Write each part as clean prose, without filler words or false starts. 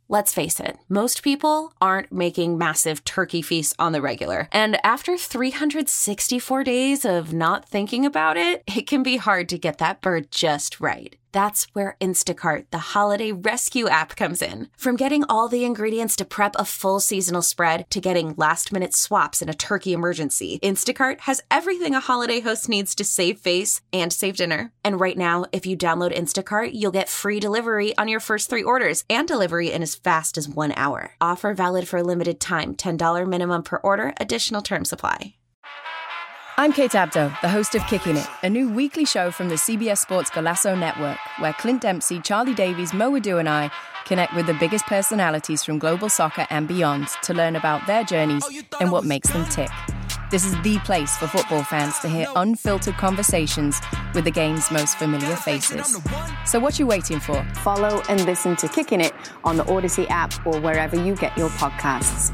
Let's face it, most people aren't making massive turkey feasts on the regular. And after 364 days of not thinking about it, it can be hard to get that bird just right. That's where Instacart, the holiday rescue app, comes in. From getting all the ingredients to prep a full seasonal spread to getting last-minute swaps in a turkey emergency, Instacart has everything a holiday host needs to save face and save dinner. And right now, if you download Instacart, you'll get free delivery on your first 3 orders and delivery in as fast as 1 hour. Offer valid for a limited time. $10 minimum per order. Additional terms apply. I'm Kate Abdo, the host of Kicking It, a new weekly show from the CBS Sports Golasso Network, where Clint Dempsey, Charlie Davies, Mo Adu and I connect with the biggest personalities from global soccer and beyond to learn about their journeys and what makes them tick. This is the place for football fans to hear unfiltered conversations with the game's most familiar faces. So what you waiting for? Follow and listen to Kicking It on the Odyssey app or wherever you get your podcasts.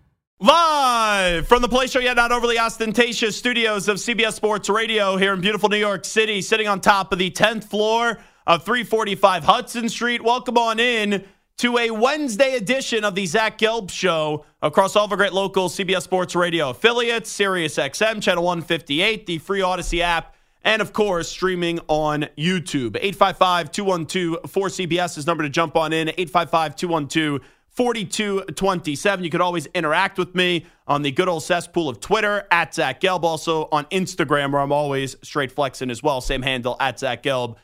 Live from the Play Show Yet Not Overly Ostentatious studios of CBS Sports Radio here in beautiful New York City, sitting on top of the 10th floor of 345 Hudson Street. Welcome on in to a Wednesday edition of the Zach Gelb Show across all of our great local CBS Sports Radio affiliates, Sirius XM, Channel 158, the free Odyssey app, and, of course, streaming on YouTube. 855-212-4CBS is number to jump on in, 855-212-4227. You could always interact with me on the good old cesspool of Twitter, at Zach Gelb. Also on Instagram, where I'm always straight flexing as well. Same handle, at Zach Gelb,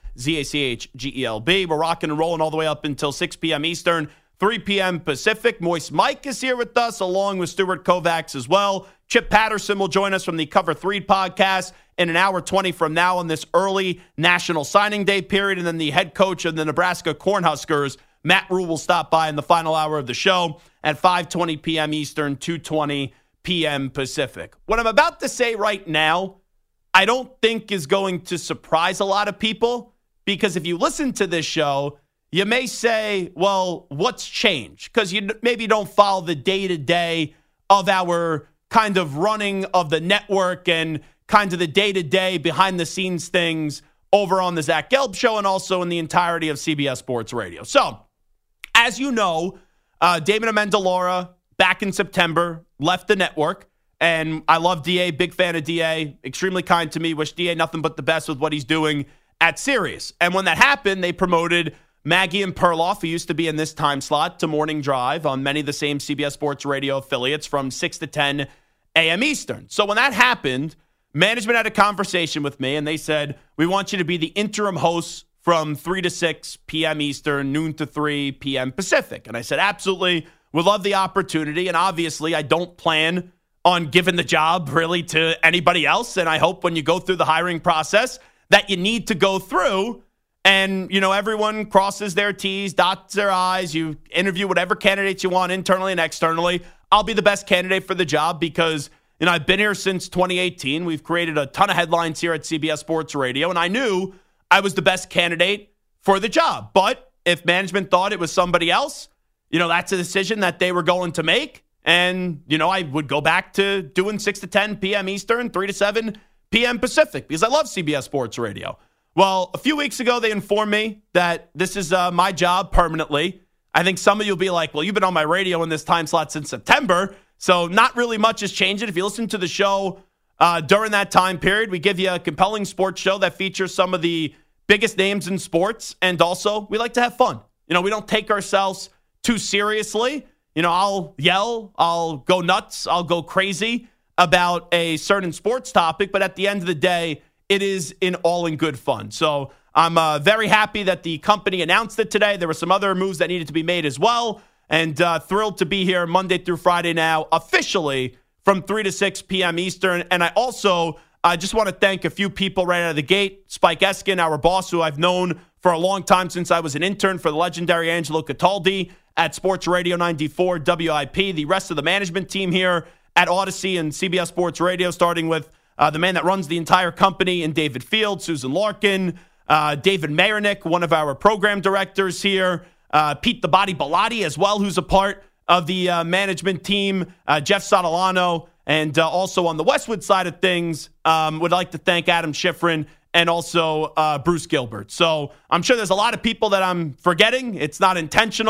ZACHGELB. We're rocking and rolling all the way up until 6 p.m. Eastern, 3 p.m. Pacific. Moist Mike is here with us, along with Stuart Kovacs as well. Chip Patterson will join us from the Cover 3 podcast in an hour 20 from now on this early National Signing Day period. And then the head coach of the Nebraska Cornhuskers, Matt Rhule, will stop by in the final hour of the show at 5:20 p.m. Eastern, 2:20 p.m. Pacific. What I'm about to say right now, I don't think is going to surprise a lot of people, because if you listen to this show, you may say, well, what's changed? Because you maybe don't follow the day-to-day of our kind of running of the network and kind of the day-to-day behind-the-scenes things over on the Zach Gelb Show and also in the entirety of CBS Sports Radio. So, as you know, Damon Amendola, back in September, left the network. And I love DA, big fan of DA, extremely kind to me. Wish DA nothing but the best with what he's doing at Sirius. And when that happened, they promoted Maggie and Perloff, who used to be in this time slot, to Morning Drive on many of the same CBS Sports Radio affiliates from 6 to 10 a.m. Eastern. So when that happened, management had a conversation with me, and they said, we want you to be the interim host from 3 to 6 p.m. Eastern, noon to 3 p.m. Pacific. And I said, absolutely, would love the opportunity. And obviously, I don't plan on giving the job really to anybody else. And I hope when you go through the hiring process that you need to go through and, you know, everyone crosses their T's, dots their I's. You interview whatever candidates you want internally and externally. I'll be the best candidate for the job because, you know, I've been here since 2018. We've created a ton of headlines here at CBS Sports Radio, and I knew I was the best candidate for the job. But if management thought it was somebody else, you know, that's a decision that they were going to make. And, you know, I would go back to doing 6 to 10 p.m. Eastern, 3 to 7 p.m. Pacific, because I love CBS Sports Radio. Well, a few weeks ago, they informed me that this is my job permanently. I think some of you will be like, well, you've been on my radio in this time slot since September, so not really much has changed. If you listen to the show during that time period, we give you a compelling sports show that features some of the biggest names in sports, and also we like to have fun. You know, we don't take ourselves too seriously. You know, I'll yell, I'll go nuts, I'll go crazy about a certain sports topic, but at the end of the day, it is all in good fun. So I'm very happy that the company announced it today. There were some other moves that needed to be made as well, and thrilled to be here Monday through Friday now, officially from 3 to 6 p.m. Eastern. And I also just want to thank a few people right out of the gate. Spike Eskin, our boss, who I've known for a long time since I was an intern for the legendary Angelo Cataldi at Sports Radio 94 WIP. The rest of the management team here at Odyssey and CBS Sports Radio, starting with the man that runs the entire company in David Field, Susan Larkin, David Mayernick, one of our program directors here, Pete the Body Bellotti as well, who's a part of the management team, Jeff Sotolano, and also on the Westwood side of things, would like to thank Adam Schifrin and also Bruce Gilbert. So I'm sure there's a lot of people that I'm forgetting. It's not intentional.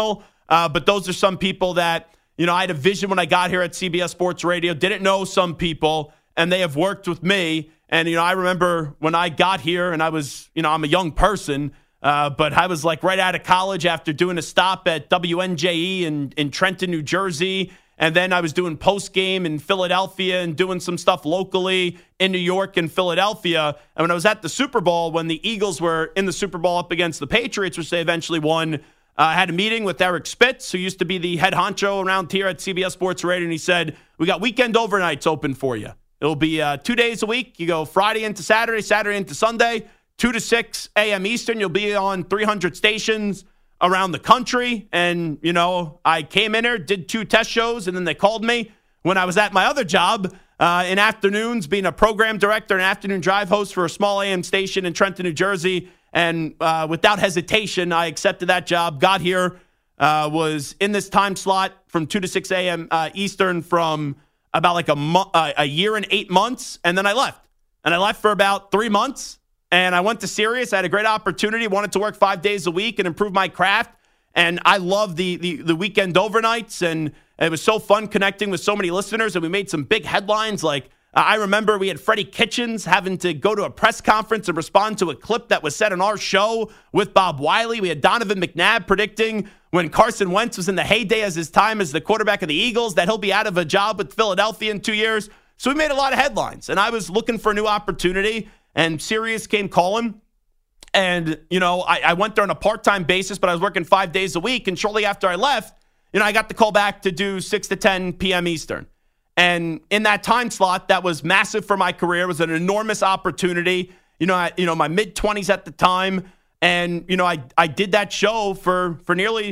But those are some people that, I had a vision when I got here at CBS Sports Radio, didn't know some people, and they have worked with me. And, I remember when I got here and I was, I'm a young person, but I was like right out of college after doing a stop at WNJE in Trenton, New Jersey. And then I was doing post game in Philadelphia and doing some stuff locally in New York and Philadelphia. And when I was at the Super Bowl, when the Eagles were in the Super Bowl up against the Patriots, which they eventually won, I had a meeting with Eric Spitz, who used to be the head honcho around here at CBS Sports Radio. And he said, we got weekend overnights open for you. It'll be 2 days a week. You go Friday into Saturday, Saturday into Sunday, 2 to 6 a.m. Eastern. You'll be on 300 stations around the country. And, I came in here, did 2 test shows, and then they called me when I was at my other job in afternoons, being a program director and afternoon drive host for a small AM station in Trenton, New Jersey. And without hesitation, I accepted that job, got here, was in this time slot from 2 to 6 a.m. Eastern from about like a year and 8 months, and then I left. And I left for about 3 months, and I went to Sirius. I had a great opportunity, wanted to work 5 days a week and improve my craft, and I love the weekend overnights, and it was so fun connecting with so many listeners, and we made some big headlines. Like, I remember we had Freddie Kitchens having to go to a press conference and respond to a clip that was said on our show with Bob Wiley. We had Donovan McNabb predicting when Carson Wentz was in the heyday as his time as the quarterback of the Eagles that he'll be out of a job with Philadelphia in 2 years. So we made a lot of headlines, and I was looking for a new opportunity, and Sirius came calling. And, I went there on a part-time basis, but I was working 5 days a week. And shortly after I left, I got the call back to do 6 to 10 p.m. Eastern. And in that time slot, that was massive for my career. It was an enormous opportunity, my mid-20s at the time. And, I did that show for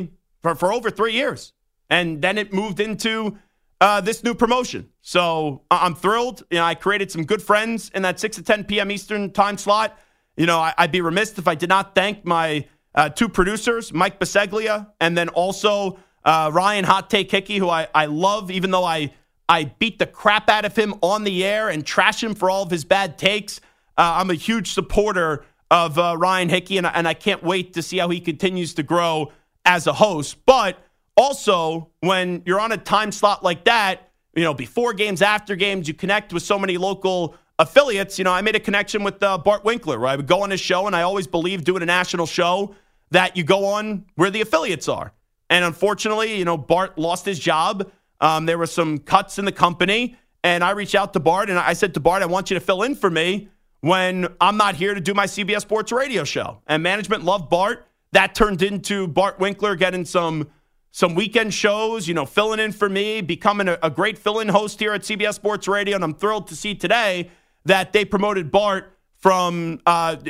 over 3 years. And then it moved into this new promotion. So I'm thrilled. I created some good friends in that 6 to 10 p.m. Eastern time slot. I'd be remiss if I did not thank my 2 producers, Mike Biseglia, and then also Ryan Hot Take Hickey, who I love, even though I beat the crap out of him on the air and trash him for all of his bad takes. I'm a huge supporter of Ryan Hickey, and I can't wait to see how he continues to grow as a host. But also, when you're on a time slot like that, before games, after games, you connect with so many local affiliates. I made a connection with Bart Winkler, where I would go on his show, and I always believe doing a national show that you go on where the affiliates are. And unfortunately, Bart lost his job. There were some cuts in the company, and I reached out to Bart, and I said to Bart, I want you to fill in for me when I'm not here to do my CBS Sports Radio show. And management loved Bart. That turned into Bart Winkler getting some weekend shows, filling in for me, becoming a great fill-in host here at CBS Sports Radio. And I'm thrilled to see today that they promoted Bart from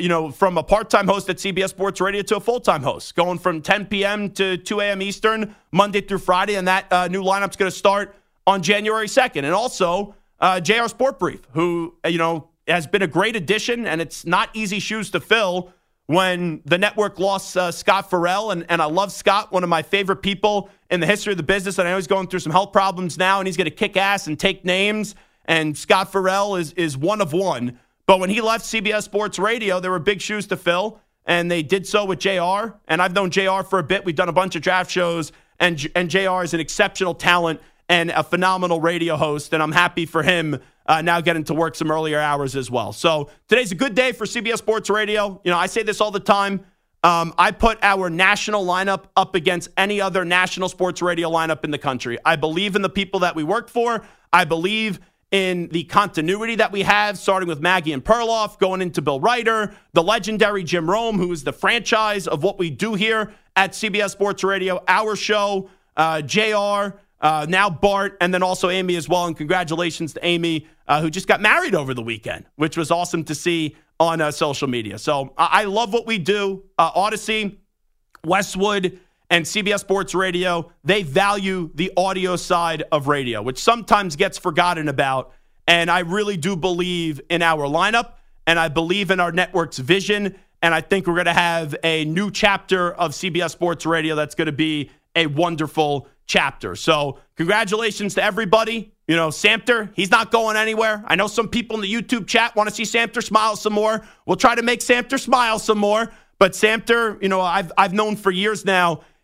a part-time host at CBS Sports Radio to a full-time host, going from 10 p.m. to 2 a.m. Eastern, Monday through Friday, and that new lineup's going to start on January 2nd. And also, JR Sport Brief, who, has been a great addition, and it's not easy shoes to fill when the network lost Scott Farrell, and I love Scott, one of my favorite people in the history of the business, and I know he's going through some health problems now, and he's going to kick ass and take names, and Scott Farrell is one of one. But when he left CBS Sports Radio, there were big shoes to fill, and they did so with JR. And I've known JR for a bit. We've done a bunch of draft shows, and JR is an exceptional talent and a phenomenal radio host, and I'm happy for him now getting to work some earlier hours as well. So today's a good day for CBS Sports Radio. I say this all the time. I put our national lineup up against any other national sports radio lineup in the country. I believe in the people that we work for. I believe in the continuity that we have, starting with Maggie and Perloff, going into Bill Ryder, the legendary Jim Rome, who is the franchise of what we do here at CBS Sports Radio, our show, JR, now Bart, and then also Amy as well. And congratulations to Amy, who just got married over the weekend, which was awesome to see on social media. So I love what we do. Odyssey, Westwood, and CBS Sports Radio, they value the audio side of radio, which sometimes gets forgotten about. And I really do believe in our lineup, and I believe in our network's vision. And I think we're going to have a new chapter of CBS Sports Radio that's going to be a wonderful chapter. So congratulations to everybody. Samter, he's not going anywhere. I know some people in the YouTube chat want to see Samter smile some more. We'll try to make Samter smile some more. But Samter, I've known for years now,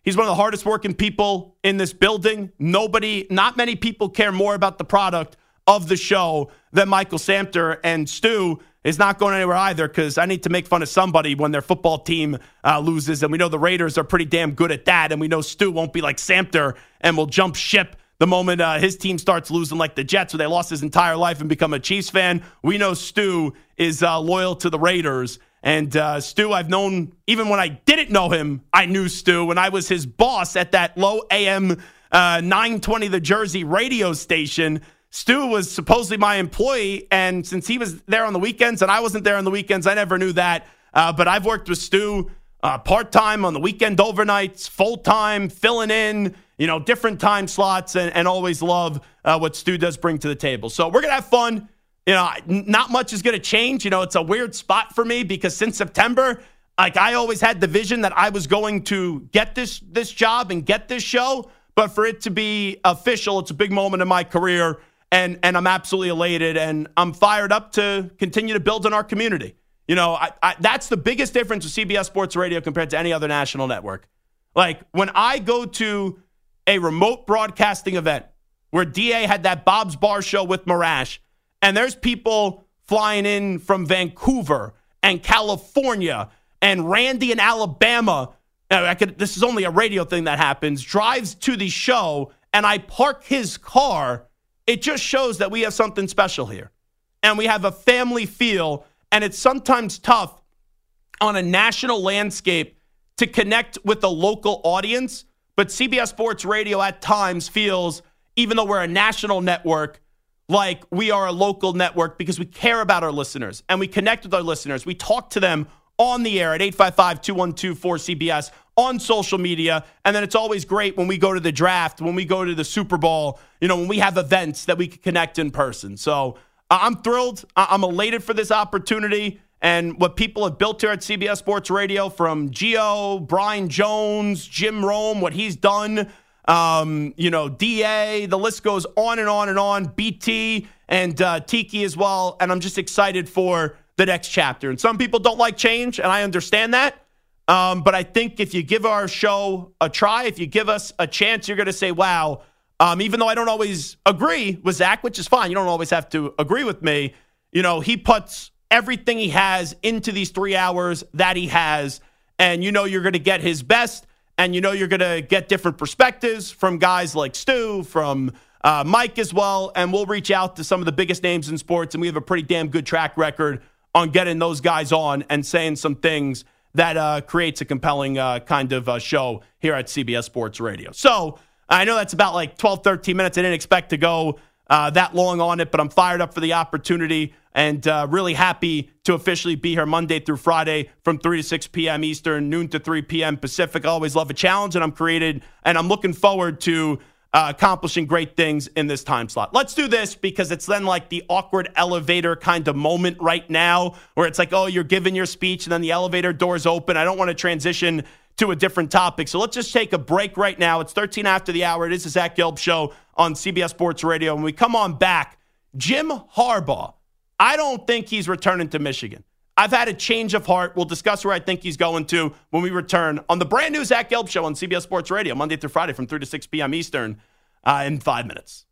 He's one of the hardest working people in this building. Not many people care more about the product of the show than Michael Samter. And Stu is not going anywhere either, because I need to make fun of somebody when their football team loses. And we know the Raiders are pretty damn good at that. And we know Stu won't be like Samter and will jump ship the moment his team starts losing, like the Jets, where they lost his entire life and become a Chiefs fan. We know Stu is loyal to the Raiders. And Stu, I've known, even when I didn't know him, I knew Stu. When I was his boss at that low AM 920 The Jersey radio station, Stu was supposedly my employee. And since he was there on the weekends and I wasn't there on the weekends, I never knew that. But I've worked with Stu part-time on the weekend overnights, full-time, filling in, different time slots, and always love what Stu does bring to the table. So we're going to have fun. Not much is going to change. It's a weird spot for me because since September, I always had the vision that I was going to get this job and get this show. But for it to be official, it's a big moment in my career, and I'm absolutely elated, and I'm fired up to continue to build in our community. That's the biggest difference with CBS Sports Radio compared to any other national network. Like, when I go to a remote broadcasting event where DA had that Bob's Bar show with Marash, and there's people flying in from Vancouver and California and Randy in Alabama. This is only a radio thing that happens. Drives to the show, and I park his car. It just shows that we have something special here. And we have a family feel, and it's sometimes tough on a national landscape to connect with the local audience. But CBS Sports Radio at times feels, even though we're a national network, like we are a local network because we care about our listeners and we connect with our listeners. We talk to them on the air at 855-212-4CBS, on social media. And then it's always great when we go to the draft, when we go to the Super Bowl, when we have events that we can connect in person. So I'm thrilled. I'm elated for this opportunity and what people have built here at CBS Sports Radio, from Gio, Brian Jones, Jim Rome, what he's done, DA, the list goes on and on and on, BT and Tiki as well. And I'm just excited for the next chapter. And some people don't like change, and I understand that. But I think if you give our show a try, if you give us a chance, you're going to say, wow, even though I don't always agree with Zach, which is fine. You don't always have to agree with me. He puts everything he has into these 3 hours that he has. And you're going to get his best. And you're going to get different perspectives from guys like Stu, from Mike as well. And we'll reach out to some of the biggest names in sports. And we have a pretty damn good track record on getting those guys on and saying some things that creates a compelling kind of show here at CBS Sports Radio. So I know that's about like 12, 13 minutes. I didn't expect to go that long on it, but I'm fired up for the opportunity and really happy to officially be here Monday through Friday from 3 to 6 p.m. Eastern, noon to 3 p.m. Pacific. I always love a challenge, and I'm looking forward to accomplishing great things in this time slot. Let's do this because it's then like the awkward elevator kind of moment right now where it's like, oh, you're giving your speech and then the elevator doors open. I don't want to transition to a different topic. So let's just take a break right now. It's 13 after the hour. It is the Zach Gelb Show on CBS Sports Radio. When we come on back, Jim Harbaugh, I don't think he's returning to Michigan. I've had a change of heart. We'll discuss where I think he's going to when we return on the brand new Zach Gelb Show on CBS Sports Radio, Monday through Friday from 3 to 6 p.m. Eastern in 5 minutes.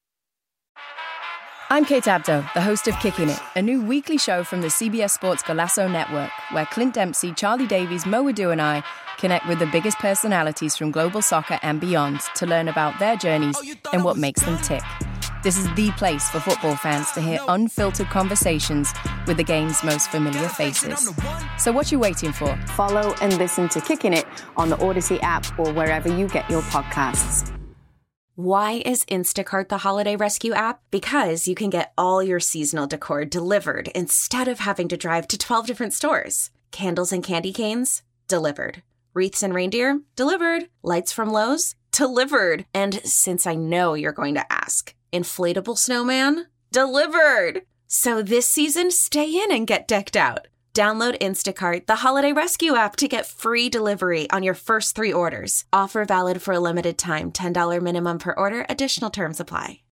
I'm Kate Abdo, the host of Kicking It, a new weekly show from the CBS Sports Golasso Network, where Clint Dempsey, Charlie Davies, Mo Adu and I connect with the biggest personalities from global soccer and beyond to learn about their journeys and what makes them tick. This is the place for football fans to hear unfiltered conversations with the game's most familiar faces. So what you waiting for? Follow and listen to Kicking It on the Odyssey app or wherever you get your podcasts. Why is Instacart the holiday rescue app? Because you can get all your seasonal decor delivered instead of having to drive to 12 different stores. Candles and candy canes? Delivered. Wreaths and reindeer? Delivered. Lights from Lowe's? Delivered. And since I know you're going to ask, inflatable snowman? Delivered! So this season, stay in and get decked out. Download Instacart, the holiday rescue app, to get free delivery on your first 3 orders. Offer valid for a limited time. $10 minimum per order. Additional terms apply.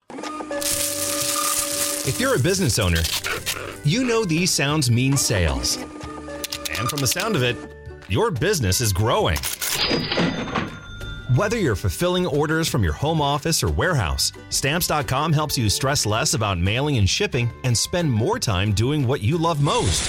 If you're a business owner, you know these sounds mean sales. And from the sound of it, your business is growing. Whether you're fulfilling orders from your home office or warehouse, Stamps.com helps you stress less about mailing and shipping and spend more time doing what you love most.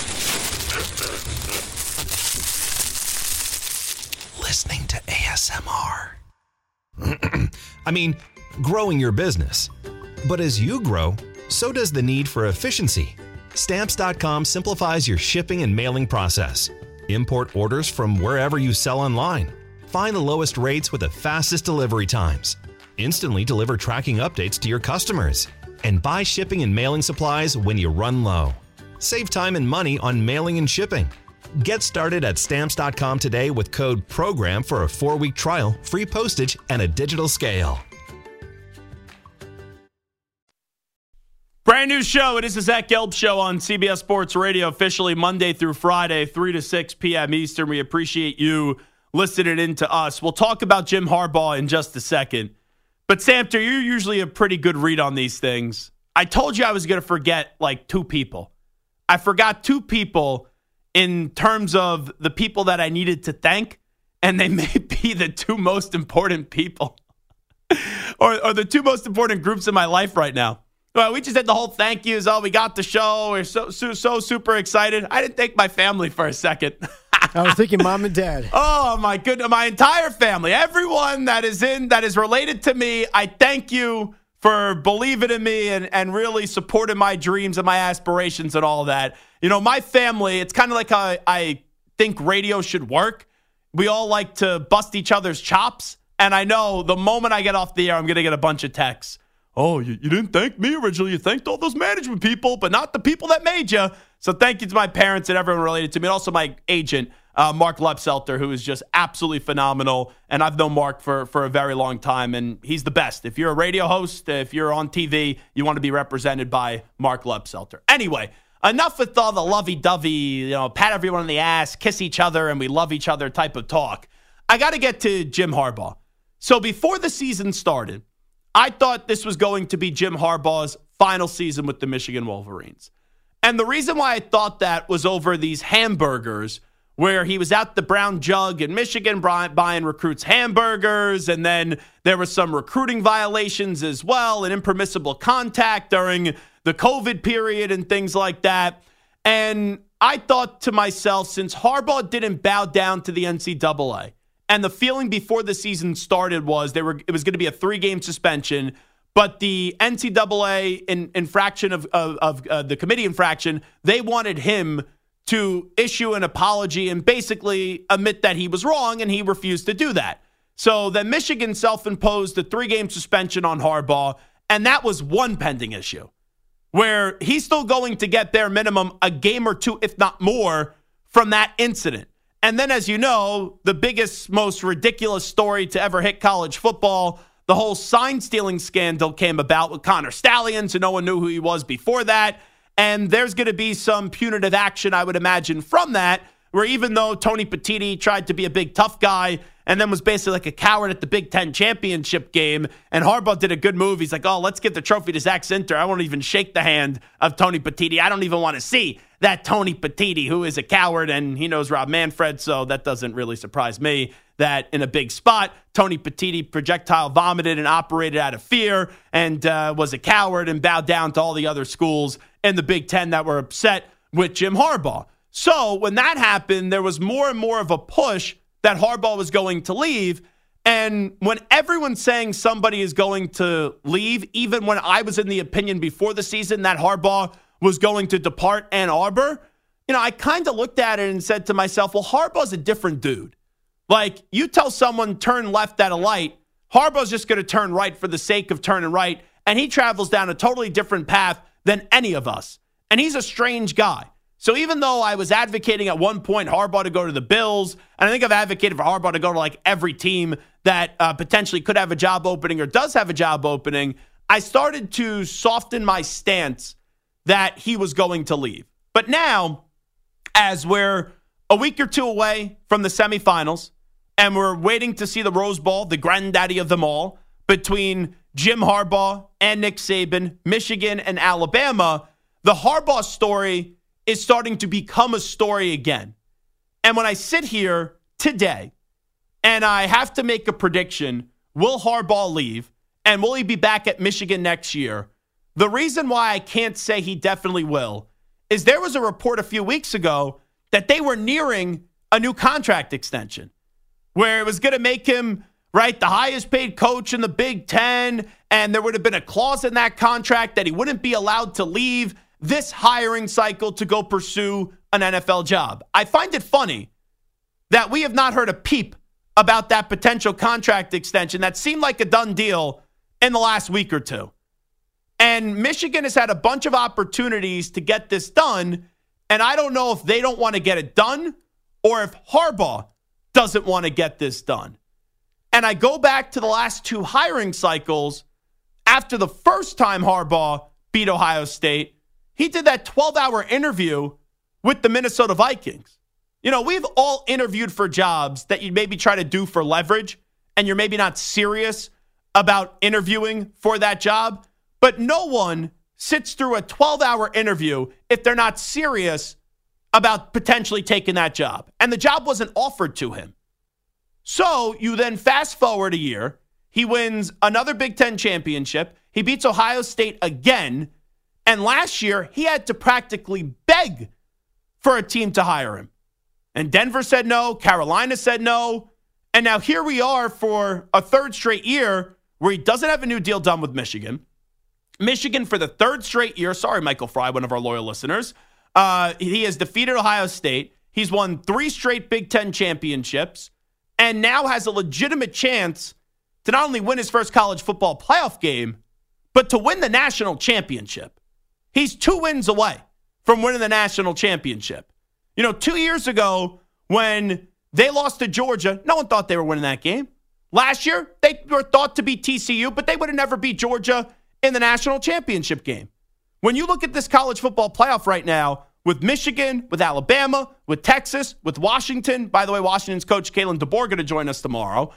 Listening to ASMR. I mean, growing your business. But as you grow, so does the need for efficiency. Stamps.com simplifies your shipping and mailing process. Import orders from wherever you sell online. Find the lowest rates with the fastest delivery times. Instantly deliver tracking updates to your customers. And buy shipping and mailing supplies when you run low. Save time and money on mailing and shipping. Get started at Stamps.com today with code PROGRAM for a 4-week trial, free postage, and a digital scale. Brand new show. It is the Zach Gelb Show on CBS Sports Radio, officially Monday through Friday, 3 to 6 p.m. Eastern. We appreciate you listening in to us. We'll talk about Jim Harbaugh in just a second. But, Samter, you're usually a pretty good read on these things. I told you I was going to forget, like, 2 people. I forgot 2 people in terms of the people that I needed to thank, and they may be the 2 most important people or the 2 most important groups in my life right now. Well, we just had the whole thank yous. Oh, we got the show. We're so super excited. I didn't thank my family for a second. I was thinking mom and dad. Oh, my goodness. My entire family, everyone that is related to me, I thank you for believing in me and really supporting my dreams and my aspirations and all that. You know, my family, it's kind of like how I think radio should work. We all like to bust each other's chops. And I know the moment I get off the air, I'm going to get a bunch of texts. Oh, you didn't thank me originally. You thanked all those management people, but not the people that made you. So thank you to my parents and everyone related to me. And also my agent, Mark Lepselter, who is just absolutely phenomenal. And I've known Mark for a very long time, and he's the best. If you're a radio host, if you're on TV, you want to be represented by Mark Lepselter. Anyway, enough with all the lovey-dovey, pat everyone on the ass, kiss each other, and we love each other type of talk. I got to get to Jim Harbaugh. So before the season started, I thought this was going to be Jim Harbaugh's final season with the Michigan Wolverines. And the reason why I thought that was over these hamburgers where he was at the Brown Jug in Michigan buying recruits hamburgers, and then there were some recruiting violations as well and impermissible contact during the COVID period and things like that. And I thought to myself, since Harbaugh didn't bow down to the NCAA, and the feeling before the season started was it was going to be a 3-game suspension, but the NCAA infraction of the committee infraction, they wanted him to issue an apology and basically admit that he was wrong, and he refused to do that. So then Michigan self-imposed a 3-game suspension on Harbaugh, and that was one pending issue, where he's still going to get bare minimum a game or 2, if not more, from that incident. And then, as you know, the biggest, most ridiculous story to ever hit college football, the whole sign-stealing scandal came about with Connor Stallions, and no one knew who he was before that. And there's going to be some punitive action, I would imagine, from that, where even though Tony Petitti tried to be a big tough guy and then was basically like a coward at the Big Ten championship game, and Harbaugh did a good move. He's like, oh, let's give the trophy to Zach Zinter. I won't even shake the hand of Tony Petitti. I don't even want to see that Tony Petitti, who is a coward, and he knows Rob Manfred, so that doesn't really surprise me that in a big spot, Tony Petitti projectile vomited and operated out of fear and was a coward and bowed down to all the other schools in the Big Ten that were upset with Jim Harbaugh. So when that happened, there was more and more of a push that Harbaugh was going to leave. And when everyone's saying somebody is going to leave, even when I was in the opinion before the season that Harbaugh was going to depart Ann Arbor, I kind of looked at it and said to myself, well, Harbaugh's a different dude. Like, you tell someone turn left at a light, Harbaugh's just going to turn right for the sake of turning right, and he travels down a totally different path than any of us. And he's a strange guy. So even though I was advocating at one point Harbaugh to go to the Bills, and I think I've advocated for Harbaugh to go to like every team that potentially could have a job opening or does have a job opening, I started to soften my stance that he was going to leave. But now, as we're a week or 2 away from the semifinals, and we're waiting to see the Rose Bowl, the granddaddy of them all, between Jim Harbaugh and Nick Saban, Michigan and Alabama, the Harbaugh story is starting to become a story again. And when I sit here today, and I have to make a prediction. Will Harbaugh leave? And will he be back at Michigan next year? The reason why I can't say he definitely will is there was a report a few weeks ago that they were nearing a new contract extension where it was going to make him, right, the highest paid coach in the Big Ten, and there would have been a clause in that contract that he wouldn't be allowed to leave this hiring cycle to go pursue an NFL job. I find it funny that we have not heard a peep about that potential contract extension that seemed like a done deal in the last week or two. And Michigan has had a bunch of opportunities to get this done, and I don't know if they don't want to get it done or if Harbaugh doesn't want to get this done. And I go back to the last two hiring cycles. After the first time Harbaugh beat Ohio State, he did that 12-hour interview with the Minnesota Vikings. You know, we've all interviewed for jobs that you maybe try to do for leverage, and you're maybe not serious about interviewing for that job. But no one sits through a 12-hour interview if they're not serious about potentially taking that job. And the job wasn't offered to him. So you then fast forward a year. He wins another Big Ten championship. He beats Ohio State again. And last year, he had to practically beg for a team to hire him. And Denver said no. Carolina said no. And now here we are for a third straight year where he doesn't have a new deal done with Michigan. Michigan for the third straight year. Sorry, Michael Fry, one of our loyal listeners. He has defeated Ohio State. He's won 3 straight Big Ten championships and now has a legitimate chance to not only win his first college football playoff game, but to win the national championship. He's 2 wins away from winning the national championship. You know, 2 years ago when they lost to Georgia, no one thought they were winning that game. Last year, they were thought to beat TCU, but they would have never beat Georgia in the national championship game. When you look at this college football playoff right now, with Michigan, with Alabama, with Texas, with Washington, by the way, Washington's coach Kalen DeBoer going to join us tomorrow,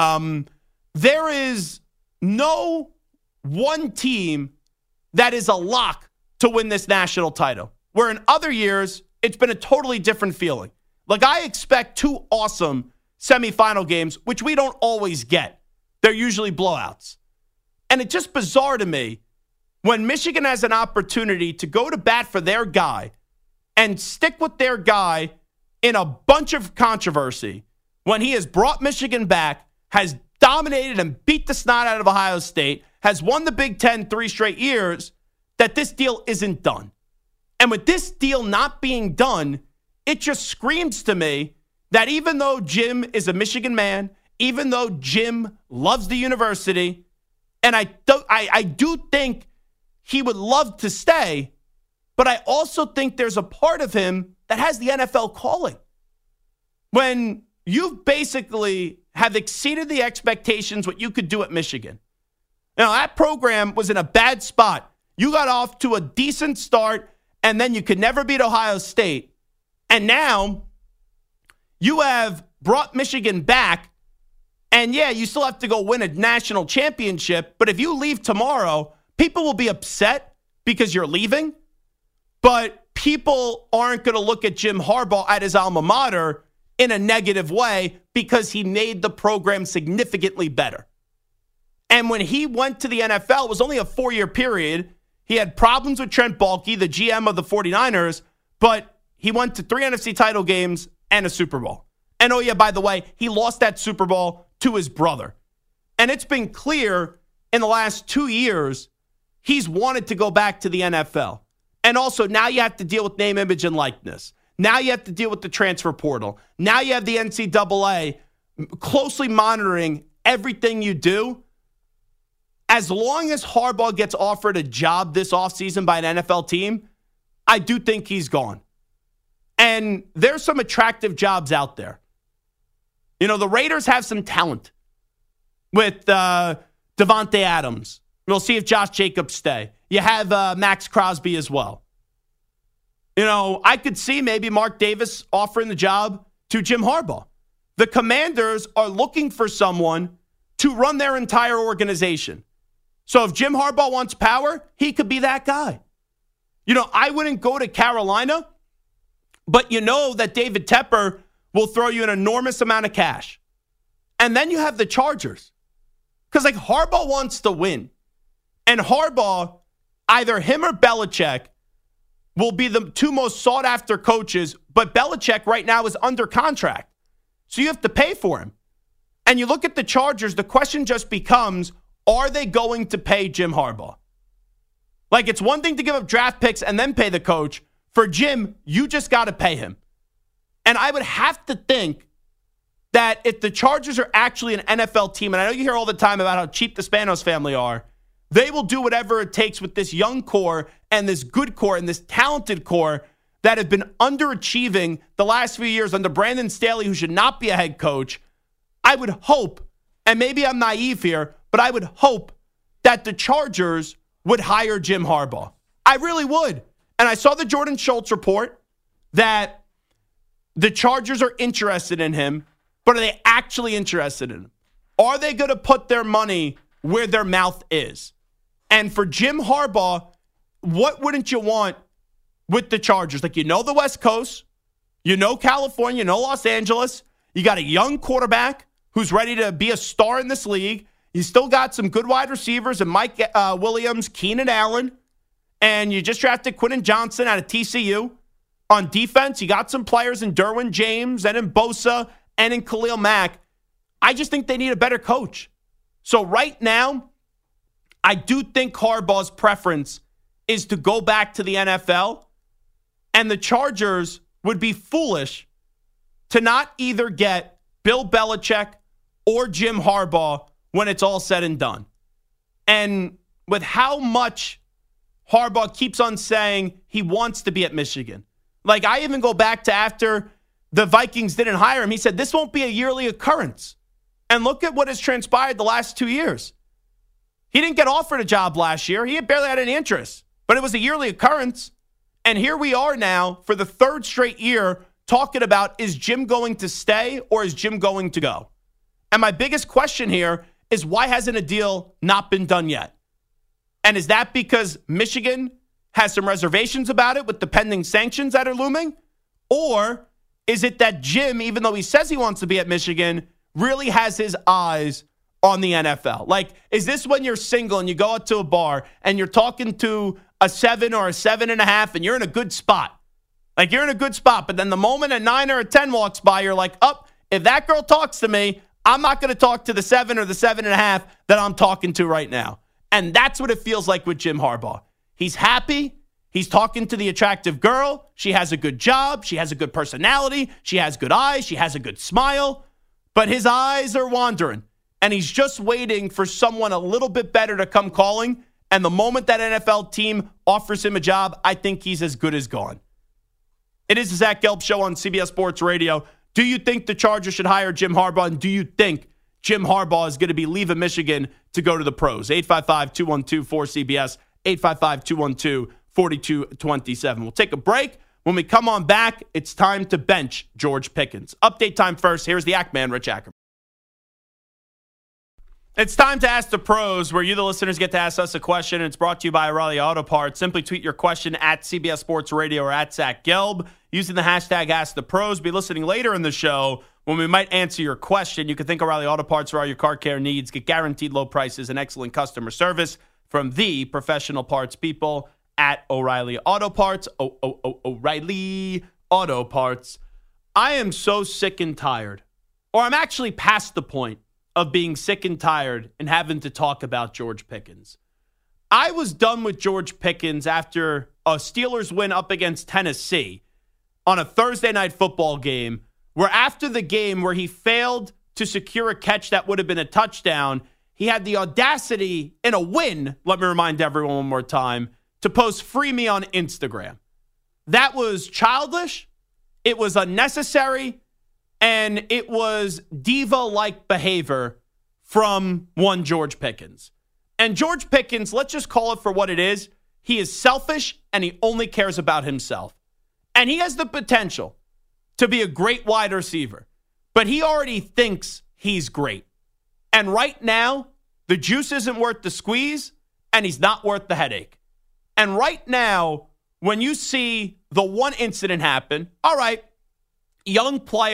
there is no one team that is a lock to win this national title, where in other years, it's been a totally different feeling. Like, I expect 2 awesome semifinal games, which we don't always get. They're usually blowouts. And it's just bizarre to me when Michigan has an opportunity to go to bat for their guy and stick with their guy in a bunch of controversy when he has brought Michigan back, has dominated and beat the snot out of Ohio State, has won the Big Ten 3 straight years, that this deal isn't done. And with this deal not being done, it just screams to me that even though Jim is a Michigan man, even though Jim loves the university, and I do think he would love to stay, but I also think there's a part of him that has the NFL calling. When you basically have exceeded the expectations what you could do at Michigan. Now, that program was in a bad spot. You got off to a decent start, and then you could never beat Ohio State. And now you have brought Michigan back, and yeah, you still have to go win a national championship. But if you leave tomorrow, people will be upset because you're leaving. But people aren't going to look at Jim Harbaugh at his alma mater in a negative way because he made the program significantly better. And when he went to the NFL, it was only a 4-year period. He had problems with Trent Baalke, the GM of the 49ers, but he went to 3 NFC title games and a Super Bowl. And oh yeah, by the way, he lost that Super Bowl to his brother. And it's been clear in the last 2 years, he's wanted to go back to the NFL. And also now you have to deal with name, image, and likeness. Now you have to deal with the transfer portal. Now you have the NCAA closely monitoring everything you do. As long as Harbaugh gets offered a job this offseason by an NFL team, I do think he's gone. And there's some attractive jobs out there. You know, the Raiders have some talent with Devontae Adams. We'll see if Josh Jacobs stay. You have Max Crosby as well. You know, I could see maybe Mark Davis offering the job to Jim Harbaugh. The Commanders are looking for someone to run their entire organization. So if Jim Harbaugh wants power, he could be that guy. You know, I wouldn't go to Carolina, but you know that David Tepper will throw you an enormous amount of cash. And then you have the Chargers. Because, like, Harbaugh wants to win. And Harbaugh, either him or Belichick, will be the two most sought-after coaches. But Belichick right now is under contract. So you have to pay for him. And you look at the Chargers, the question just becomes, are they going to pay Jim Harbaugh? Like, it's one thing to give up draft picks and then pay the coach. For Jim, you just got to pay him. And I would have to think that if the Chargers are actually an NFL team, and I know you hear all the time about how cheap the Spanos family are, they will do whatever it takes with this young core and this good core and this talented core that have been underachieving the last few years under Brandon Staley, who should not be a head coach. I would hope, and maybe I'm naive here, but I would hope that the Chargers would hire Jim Harbaugh. I really would. And I saw the Jordan Schultz report that the Chargers are interested in him, but are they actually interested in him? Are they going to put their money where their mouth is? And for Jim Harbaugh, what wouldn't you want with the Chargers? Like, you know the West Coast, you know California, you know Los Angeles. You got a young quarterback who's ready to be a star in this league. You still got some good wide receivers and Mike Williams, Keenan Allen. And you just drafted Quentin Johnson out of TCU. On defense, you got some players in Derwin James and in Bosa and in Khalil Mack. I just think they need a better coach. So right now, I do think Harbaugh's preference is to go back to the NFL. And the Chargers would be foolish to not either get Bill Belichick or Jim Harbaugh when it's all said and done. And with how much Harbaugh keeps on saying he wants to be at Michigan. Like, I even go back to after the Vikings didn't hire him. He said, this won't be a yearly occurrence. And look at what has transpired the last 2 years. He didn't get offered a job last year. He barely had any interest. But it was a yearly occurrence. And here we are now for the third straight year talking about, is Jim going to stay or is Jim going to go? And my biggest question here is, why hasn't a deal not been done yet? And is that because Michigan has some reservations about it with the pending sanctions that are looming? Or is it that Jim, even though he says he wants to be at Michigan, really has his eyes on the NFL? Like, is this when you're single and you go out to a bar and you're talking to a 7 or a 7.5 and you're in a good spot? Like, you're in a good spot, but then the moment a 9 or a 10 walks by, you're like, if that girl talks to me, I'm not going to talk to the 7 or the 7.5 that I'm talking to right now. And that's what it feels like with Jim Harbaugh. He's happy. He's talking to the attractive girl. She has a good job. She has a good personality. She has good eyes. She has a good smile. But his eyes are wandering. And he's just waiting for someone a little bit better to come calling. And the moment that NFL team offers him a job, I think he's as good as gone. It is the Zach Gelb Show on CBS Sports Radio. Do you think the Chargers should hire Jim Harbaugh? And do you think Jim Harbaugh is going to be leaving Michigan to go to the pros? 855-212-4CBS, 855-212-4227. We'll take a break. When we come on back, it's time to bench George Pickens. Update time first. Here's the Ackman, Rich Ackerman. It's time to Ask the Pros, where you, the listeners, get to ask us a question. It's brought to you by O'Reilly Auto Parts. Simply tweet your question at CBS Sports Radio or at Zach Gelb using the hashtag Ask the Pros. Be listening later in the show when we might answer your question. You can thank O'Reilly Auto Parts for all your car care needs. Get guaranteed low prices and excellent customer service from the professional parts people at O'Reilly Auto Parts. O'Reilly Auto Parts. I am so sick and tired, or I'm actually past the point of being sick and tired and having to talk about George Pickens. I was done with George Pickens after a Steelers win up against Tennessee on a Thursday night football game, where after the game where he failed to secure a catch that would have been a touchdown, he had the audacity in a win, let me remind everyone one more time, to post "Free me" on Instagram. That was childish. It was unnecessary. And it was diva-like behavior from one George Pickens. And George Pickens, let's just call it for what it is. He is selfish, and he only cares about himself. And he has the potential to be a great wide receiver. But he already thinks he's great. And right now, the juice isn't worth the squeeze, and he's not worth the headache. And right now, when you see the one incident happen, all right, young player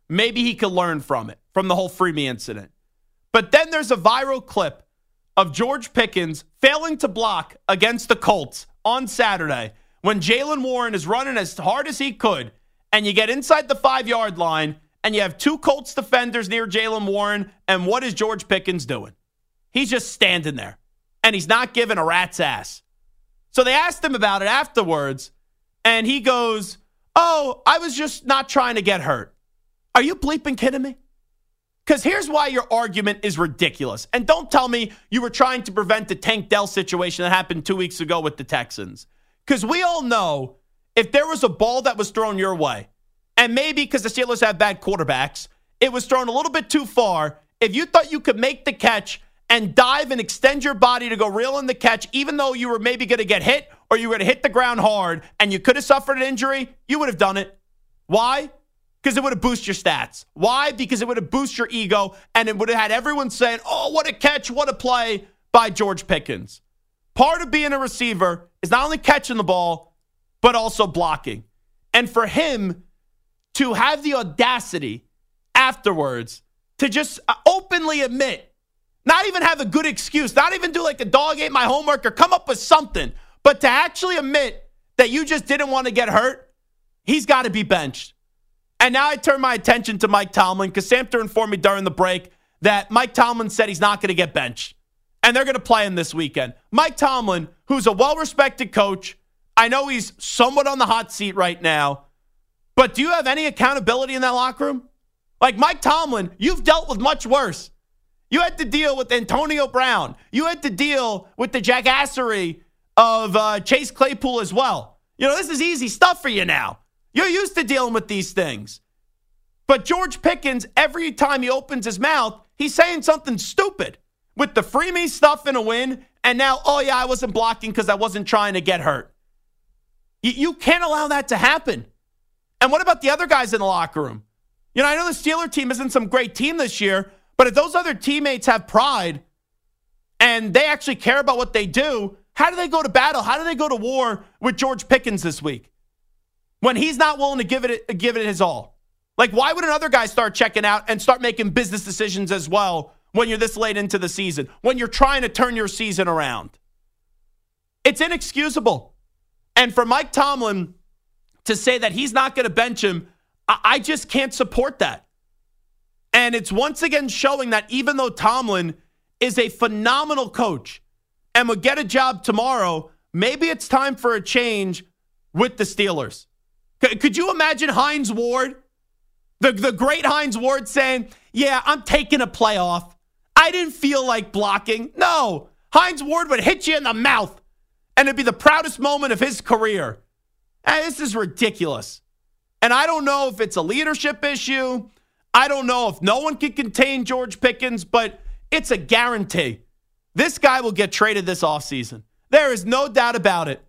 maybe he could learn from it, from the whole Freemy incident. But then there's a viral clip of George Pickens failing to block against the Colts on Saturday when Jaylen Warren is running as hard as he could, and you get inside the 5-yard line, and you have 2 Colts defenders near Jaylen Warren, and what is George Pickens doing? He's just standing there, and he's not giving a rat's ass. So they asked him about it afterwards, and he goes, "Oh, I was just not trying to get hurt." Are you bleeping kidding me? Because here's why your argument is ridiculous. And don't tell me you were trying to prevent the Tank Dell situation that happened 2 weeks ago with the Texans. Because we all know if there was a ball that was thrown your way, and maybe because the Steelers have bad quarterbacks, it was thrown a little bit too far, if you thought you could make the catch and dive and extend your body to go reel in the catch, even though you were maybe going to get hit or you were going to hit the ground hard and you could have suffered an injury, you would have done it. Why? Because it would have boosted your stats. Why? Because it would have boosted your ego, and it would have had everyone saying, "Oh, what a catch, what a play by George Pickens." Part of being a receiver is not only catching the ball, but also blocking. And for him to have the audacity afterwards to just openly admit, not even have a good excuse, not even do like a dog ate my homework or come up with something, but to actually admit that you just didn't want to get hurt, he's got to be benched. And now I turn my attention to Mike Tomlin because Samter informed me during the break that Mike Tomlin said he's not going to get benched. And they're going to play him this weekend. Mike Tomlin, who's a well-respected coach, I know he's somewhat on the hot seat right now, but do you have any accountability in that locker room? Like Mike Tomlin, you've dealt with much worse. You had to deal with Antonio Brown. You had to deal with the jackassery of Chase Claypool as well. You know, this is easy stuff for you now. You're used to dealing with these things. But George Pickens, every time he opens his mouth, he's saying something stupid. With the Freemy stuff in a win, and now, "Oh yeah, I wasn't blocking because I wasn't trying to get hurt." You can't allow that to happen. And what about the other guys in the locker room? You know, I know the Steeler team isn't some great team this year, but if those other teammates have pride and they actually care about what they do, how do they go to battle? How do they go to war with George Pickens this week when he's not willing to give it his all? Like, why would another guy start checking out and start making business decisions as well when you're this late into the season, when you're trying to turn your season around? It's inexcusable. And for Mike Tomlin to say that he's not going to bench him, I just can't support that. And it's once again showing that even though Tomlin is a phenomenal coach and would get a job tomorrow, maybe it's time for a change with the Steelers. Could you imagine Hines Ward, the great Hines Ward, saying, "Yeah, I'm taking a play off. I didn't feel like blocking." No, Hines Ward would hit you in the mouth, and it'd be the proudest moment of his career. This is ridiculous. And I don't know if it's a leadership issue. I don't know if no one can contain George Pickens, but it's a guarantee. This guy will get traded this offseason. There is no doubt about it.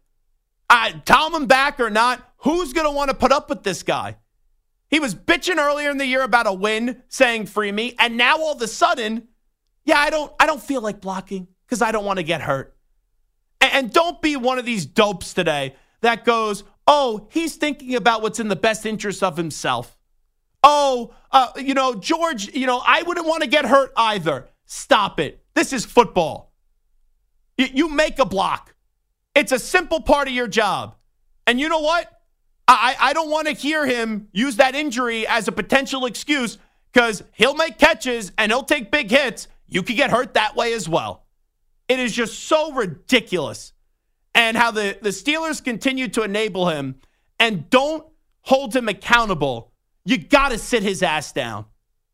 Tomlin back or not, who's going to want to put up with this guy? He was bitching earlier in the year about a win, saying "free me," and now all of a sudden, "Yeah, I don't feel like blocking because I don't want to get hurt." And don't be one of these dopes today that goes, "Oh, he's thinking about what's in the best interest of himself. Oh, George, I wouldn't want to get hurt either." Stop it. This is football. You make a block. It's a simple part of your job. And you know what? I don't want to hear him use that injury as a potential excuse because he'll make catches and he'll take big hits. You could get hurt that way as well. It is just so ridiculous. And how the Steelers continue to enable him and don't hold him accountable. You got to sit his ass down.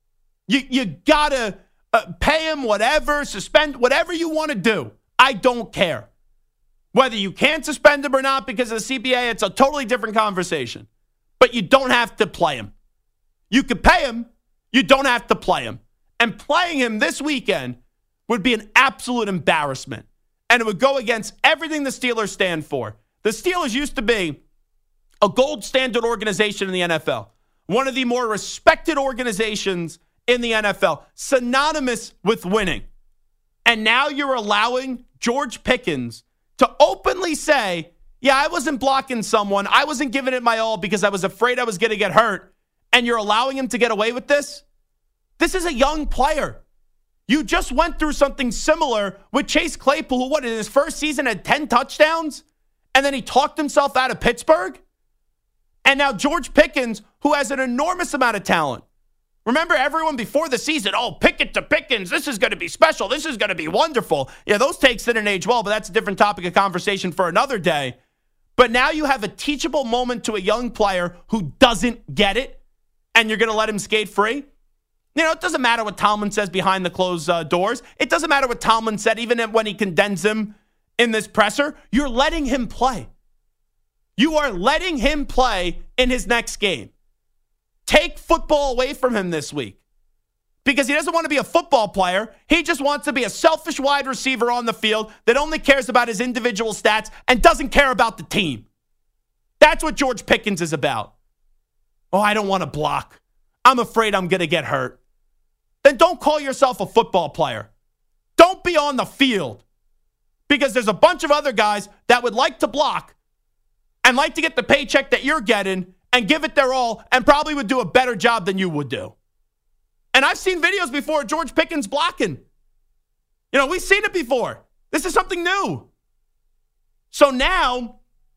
You got to pay him whatever, suspend whatever you want to do. I don't care. Whether you can suspend him or not because of the CBA, it's a totally different conversation. But you don't have to play him. You could pay him. You don't have to play him. And playing him this weekend would be an absolute embarrassment. And it would go against everything the Steelers stand for. The Steelers used to be a gold standard organization in the NFL. One of the more respected organizations in the NFL. Synonymous with winning. And now you're allowing George Pickens to openly say, "Yeah, I wasn't blocking someone. I wasn't giving it my all because I was afraid I was going to get hurt." and you're allowing him to get away with this? This is a young player. You just went through something similar with Chase Claypool, who, in his first season had 10 touchdowns, and then he talked himself out of Pittsburgh? And now George Pickens, who has an enormous amount of talent. Remember everyone before the season, Pickett to Pickens, this is going to be special, this is going to be wonderful. Yeah, those takes didn't age well, but that's a different topic of conversation for another day. But now you have a teachable moment to a young player who doesn't get it, and you're going to let him skate free? It doesn't matter what Tomlin says behind the closed doors. It doesn't matter what Tomlin said, even when he condemns him in this presser. You're letting him play. You are letting him play in his next game. Take football away from him this week because he doesn't want to be a football player. He just wants to be a selfish wide receiver on the field that only cares about his individual stats and doesn't care about the team. That's what George Pickens is about. I don't want to block. I'm afraid I'm going to get hurt. Then don't call yourself a football player. Don't be on the field because there's a bunch of other guys that would like to block and like to get the paycheck that you're getting and give it their all and probably would do a better job than you would do. And I've seen videos before of George Pickens blocking. We've seen it before. This is something new. So now,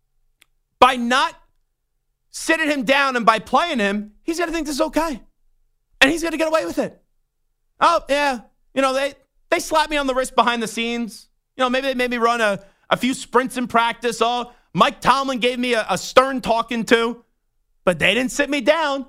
by not sitting him down and by playing him, he's going to think this is okay. And he's going to get away with it. Oh, yeah. They slapped me on the wrist behind the scenes. Maybe they made me run a few sprints in practice. Mike Tomlin gave me a stern talking to. But they didn't sit me down.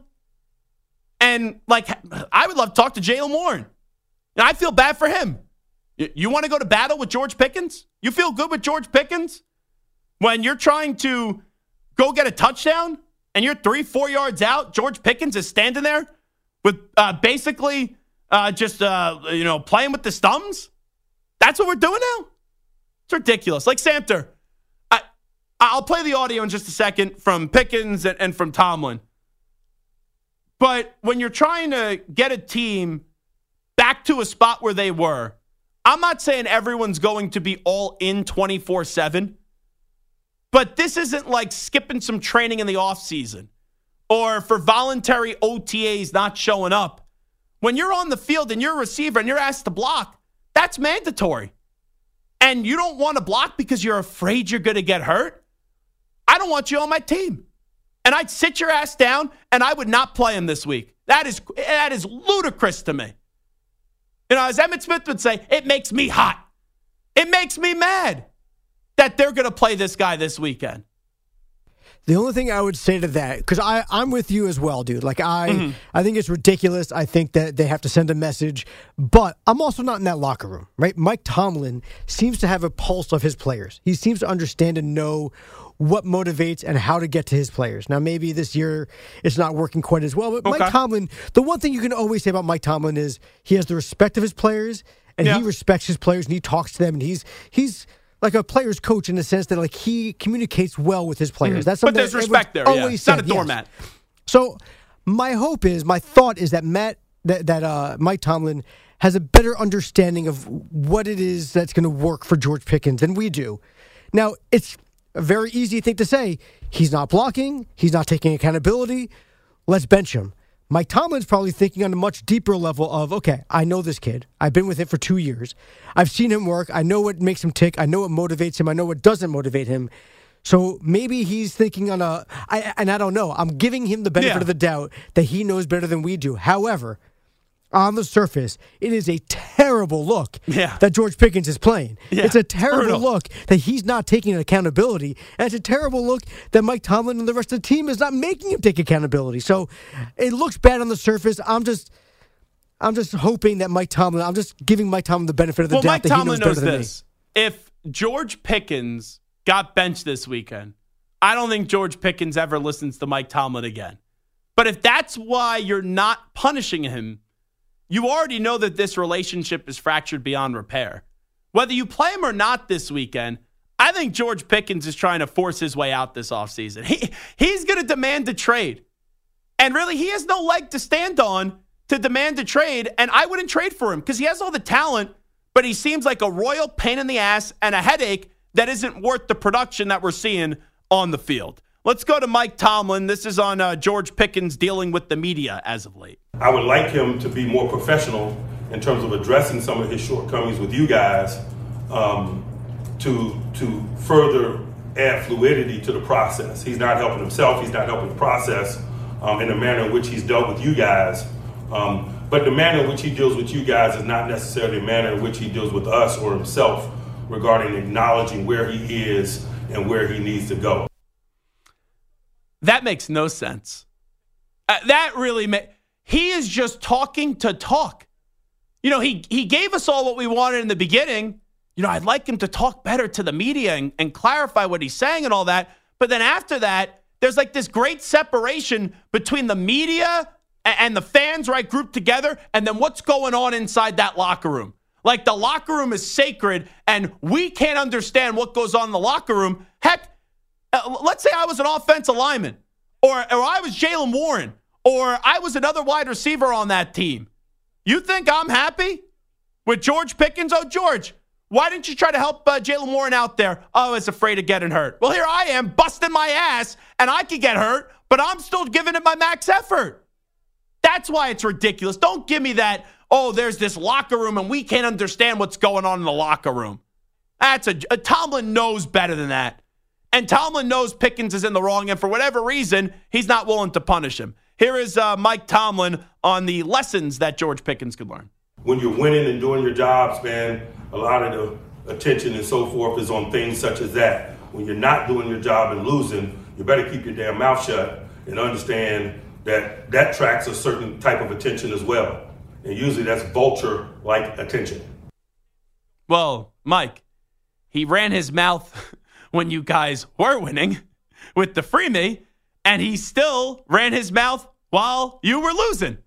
And, I would love to talk to Jalen Warren. And I feel bad for him. You want to go to battle with George Pickens? You feel good with George Pickens? When you're trying to go get a touchdown and you're 3-4 yards out, George Pickens is standing there with basically just playing with the thumbs? That's what we're doing now? It's ridiculous. Like Samter, I'll play the audio in just a second from Pickens and from Tomlin. But when you're trying to get a team back to a spot where they were, I'm not saying everyone's going to be all in 24/7. But this isn't like skipping some training in the offseason or for voluntary OTAs not showing up. When you're on the field and you're a receiver and you're asked to block, that's mandatory. And you don't want to block because you're afraid you're going to get hurt? I don't want you on my team. And I'd sit your ass down and I would not play him this week. That is ludicrous to me. As Emmitt Smith would say, it makes me hot. It makes me mad that they're going to play this guy this weekend. The only thing I would say to that, because I'm with you as well, dude. I think it's ridiculous. I think that they have to send a message. But I'm also not in that locker room, right? Mike Tomlin seems to have a pulse of his players. He seems to understand and know what motivates and how to get to his players. Now, maybe this year it's not working quite as well. But Mike Tomlin, the one thing you can always say about Mike Tomlin is he has the respect of his players, and he respects his players, and he talks to them, and he's like a player's coach in the sense that he communicates well with his players. That's something but there's that respect there. Always It's not a doormat. Yes. So my thought is that Mike Tomlin has a better understanding of what it is that's going to work for George Pickens than we do. Now, it's a very easy thing to say. He's not blocking. He's not taking accountability. Let's bench him. Mike Tomlin's probably thinking on a much deeper level of, okay, I know this kid. I've been with him for 2 years. I've seen him work. I know what makes him tick. I know what motivates him. I know what doesn't motivate him. So maybe he's thinking on I don't know. I'm giving him the benefit of the doubt that he knows better than we do. However, on the surface, it is a terrible look that George Pickens is playing. Yeah, it's a terrible look that he's not taking accountability. And it's a terrible look that Mike Tomlin and the rest of the team is not making him take accountability. So it looks bad on the surface. I'm just hoping that I'm just giving Mike Tomlin the benefit of the doubt Mike that Tomlin he knows better this. Than me. If George Pickens got benched this weekend, I don't think George Pickens ever listens to Mike Tomlin again. But if that's why you're not punishing him, you already know that this relationship is fractured beyond repair. Whether you play him or not this weekend, I think George Pickens is trying to force his way out this offseason. He's going to demand a trade. And really, he has no leg to stand on to demand a trade, and I wouldn't trade for him because he has all the talent, but he seems like a royal pain in the ass and a headache that isn't worth the production that we're seeing on the field. Let's go to Mike Tomlin. This is on George Pickens dealing with the media as of late. I would like him to be more professional in terms of addressing some of his shortcomings with you guys to further add fluidity to the process. He's not helping himself. He's not helping the process in the manner in which he's dealt with you guys. But the manner in which he deals with you guys is not necessarily the manner in which he deals with us or himself regarding acknowledging where he is and where he needs to go. That makes no sense. He is just talking to talk. You know, he gave us all what we wanted in the beginning. You know, I'd like him to talk better to the media and clarify what he's saying and all that. But then after that, there's like this great separation between the media and the fans, right, grouped together, and then what's going on inside that locker room. Like, the locker room is sacred, and we can't understand what goes on in the locker room. Heck, let's say I was an offensive lineman, or I was Jaylen Warren, or I was another wide receiver on that team. You think I'm happy with George Pickens? Oh, George, why didn't you try to help Jaylen Warren out there? Oh, I was afraid of getting hurt. Well, here I am busting my ass, and I could get hurt, but I'm still giving it my max effort. That's why it's ridiculous. Don't give me that, oh, there's this locker room and we can't understand what's going on in the locker room. Tomlin knows better than that. And Tomlin knows Pickens is in the wrong, and for whatever reason, he's not willing to punish him. Here is Mike Tomlin on the lessons that George Pickens could learn. When you're winning and doing your jobs, man, a lot of the attention and so forth is on things such as that. When you're not doing your job and losing, you better keep your damn mouth shut and understand that tracks a certain type of attention as well. And usually that's vulture-like attention. Well, Mike, he ran his mouth when you guys were winning with the freebie, and he still ran his mouth while you were losing.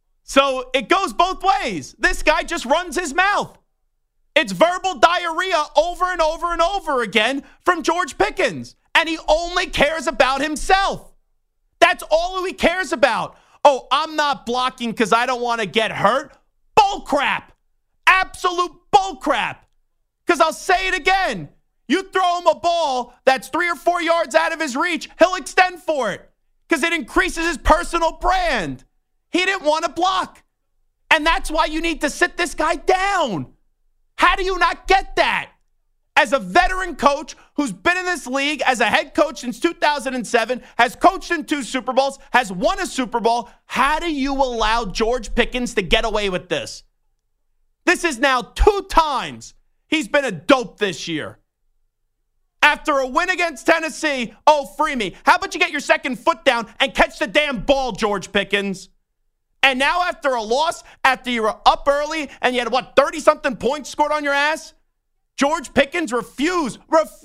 So it goes both ways. This guy just runs his mouth. It's verbal diarrhea over and over and over again from George Pickens, and he only cares about himself. That's all he cares about. Oh, I'm not blocking because I don't want to get hurt. Bull crap. Absolute bull crap. Because I'll say it again. You throw him a ball that's 3 or 4 yards out of his reach, he'll extend for it because it increases his personal brand. He didn't want to block. And that's why you need to sit this guy down. How do you not get that? As a veteran coach who's been in this league as a head coach since 2007, has coached in 2 Super Bowls, has won a Super Bowl, how do you allow George Pickens to get away with this? This is now 2 times he's been a dope this year. After a win against Tennessee, oh, free me. How about you get your second foot down and catch the damn ball, George Pickens? And now after a loss, after you were up early and you had, 30-something points scored on your ass? George Pickens refused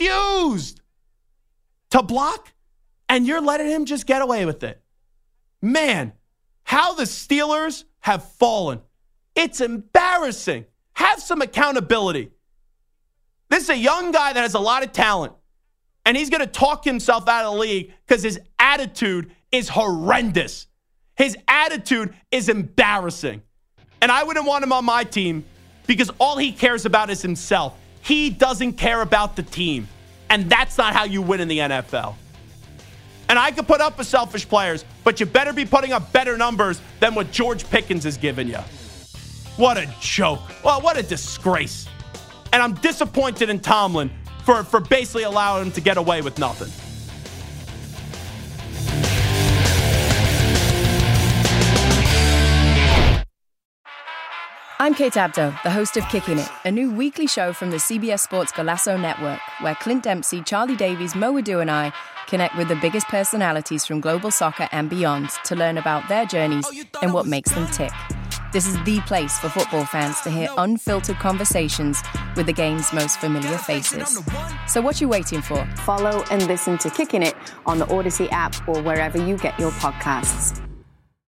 to block, and you're letting him just get away with it. Man, how the Steelers have fallen. It's embarrassing. Have some accountability. This is a young guy that has a lot of talent, and he's going to talk himself out of the league because his attitude is horrendous. His attitude is embarrassing. And I wouldn't want him on my team because all he cares about is himself. He doesn't care about the team. And that's not how you win in the NFL. And I could put up with selfish players, but you better be putting up better numbers than what George Pickens has given you. What a joke. Well, what a disgrace. And I'm disappointed in Tomlin for basically allowing him to get away with nothing. I'm Kate Abdo, the host of Kicking It, a new weekly show from the CBS Sports Golasso Network, where Clint Dempsey, Charlie Davies, Mo Adu, and I connect with the biggest personalities from global soccer and beyond to learn about their journeys and what makes them tick. This is the place for football fans to hear unfiltered conversations with the game's most familiar faces. So what you waiting for? Follow and listen to Kicking It on the Odyssey app or wherever you get your podcasts.